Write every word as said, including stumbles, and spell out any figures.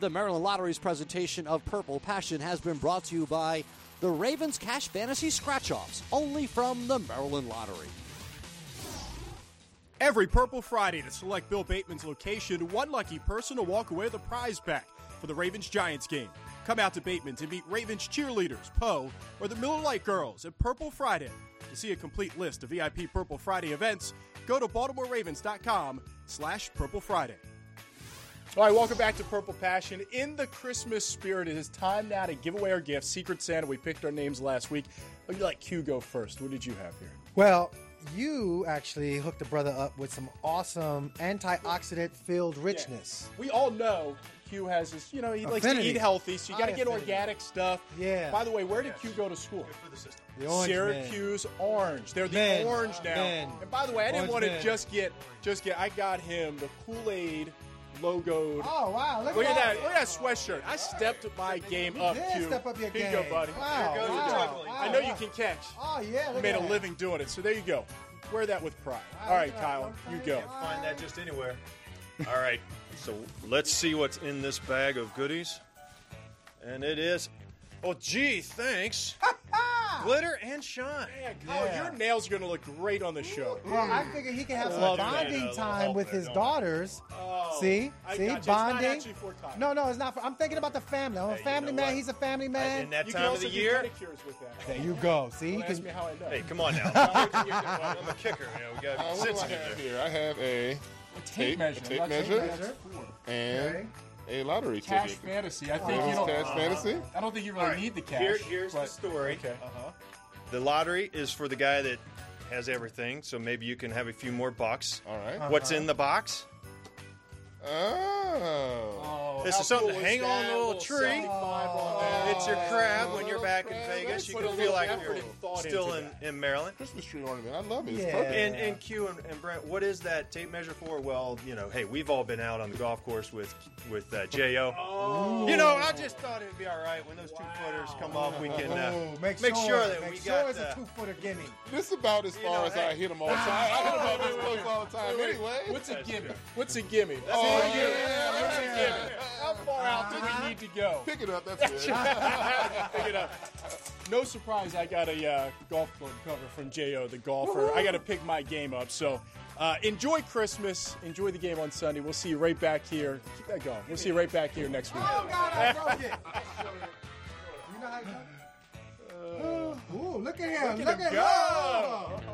The Maryland Lottery's presentation of Purple Passion has been brought to you by the Ravens Cash Fantasy Scratch-Offs, only from the Maryland Lottery. Every Purple Friday at select Bill Bateman's location, one lucky person will walk away with a prize pack for the Ravens-Giants game. Come out to Bateman's and meet Ravens cheerleaders, Poe, or the Miller Lite Girls at Purple Friday. To see a complete list of V I P Purple Friday events, go to baltimoreravens.com slash Purple Friday. All right, welcome back to Purple Passion. In the Christmas spirit, it is time now to give away our gifts. Secret Santa, we picked our names last week. I'd like Q go first. What did you have here? Well, you actually hooked a brother up with some awesome antioxidant-filled richness. Yeah. We all know Q has this, you know, he Affinity. likes to eat healthy, so you got to get Affinity. organic stuff. Yeah. By the way, where did Yes. Q go to school? Good for the system. The orange Syracuse Orange. They're the Men. orange now. Men. And by the way, I didn't Orange want to men. just get, just get, I got him the Kool-Aid logoed. Oh, wow. Look, Look at that! that. Look at that sweatshirt. I stepped my game up, did Q. step up your Here game. you go, buddy. Wow, Here you go. wow, juggling. wow, I know wow. you can catch. Oh, yeah. You Look made at a that. living doing it, so there you go. Wear that with pride. Wow, All right, look at Kyle, that. you go. Find that just anywhere. All right, so let's see what's in this bag of goodies. And it is, oh, gee, thanks. Glitter and shine. Man, Kyle, Yeah. your nails are going to look great on the show. Well, I figure he can have some love bonding that. time with his daughters. Oh, See? I See? got you. It's Bonding. not actually for Kyle. No, no, it's not. For, I'm thinking about the family. I'm a Hey, you family know man. what? He's a family In man. that You can time of also the do year. pedicures with that. There you go. See? Don't You ask can- me how I know. Hey, come on now. I'm a kicker. You know, we got Uh, to be what do I sensitive have there. here? I have a tape, measure. a tape That's measure, measure. and Okay. a lottery Cash ticket. fantasy. I think Ravens you don't. Cash Fantasy. I don't think you really All right, need the cash. Here, here's the but- story. Okay. Uh-huh. The lottery is for the guy that has everything, so maybe you can have a few more bucks. All right. What's in the box? Oh. This how is something cool to is hang on that? a little tree. seventy-five on that. It's your crab when you're back in Vegas. You Put a can little feel like effort you're and thought still into in, in Maryland. Christmas tree ornament. I love it. It's Yeah. perfect. And, and Q and, and Brent, what is that tape measure for? Well, you know, hey, we've all been out on the golf course with with uh, J O. Oh. You know, I just thought it'd be all right when those two footers come up. We can uh, Oh, make, make sure, sure that make we sure got it's uh, a two-footer gimme. This is about as far know, as hey. I hit them all the time. I hit them all this close all the time anyway. What's a gimme? What's a gimme? Oh, What's a yeah, gimme? yeah, What's a yeah. gimme? How far out do we need to go? Pick it up. That's good. Pick it up. No surprise, I got a uh, golf club cover from J O, the golfer. I got to pick my game up. So uh, enjoy Christmas. Enjoy the game on Sunday. We'll see you right back here. Keep that going. We'll see you right back here next week. Oh, God, I broke it. You know how you do it? Ooh, look at him. Look Look at him at go. him.